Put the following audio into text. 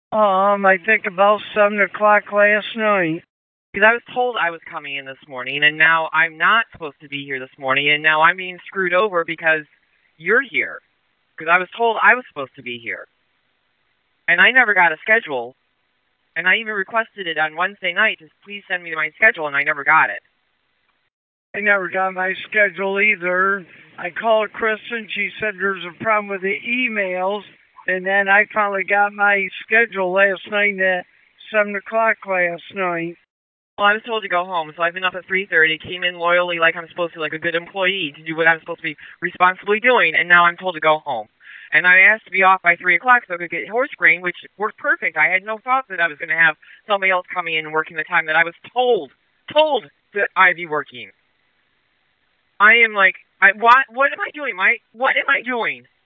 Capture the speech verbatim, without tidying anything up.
Um, I think about seven o'clock last night. Because I was told I was coming in this morning, and now I'm not supposed to be here this morning, and now I'm being screwed over because you're here. Because I was told I was supposed to be here. And I never got a schedule. And I even requested it on Wednesday night to please send me my schedule, and I never got it. I never got my schedule either. I called Kristen. She said there's a problem with the emails. And then I finally got my schedule last night at seven o'clock last night. Well, I was told to go home, so I've been up at three thirty, came in loyally like I'm supposed to, like a good employee, to do what I'm supposed to be responsibly doing, and now I'm told to go home. And I asked to be off by three o'clock so I could get horse green, which worked perfect. I had no thought that I was going to have somebody else coming in and working the time that I was told, told that I'd be working. I am like, I what? What am I doing, Mike? What am I doing?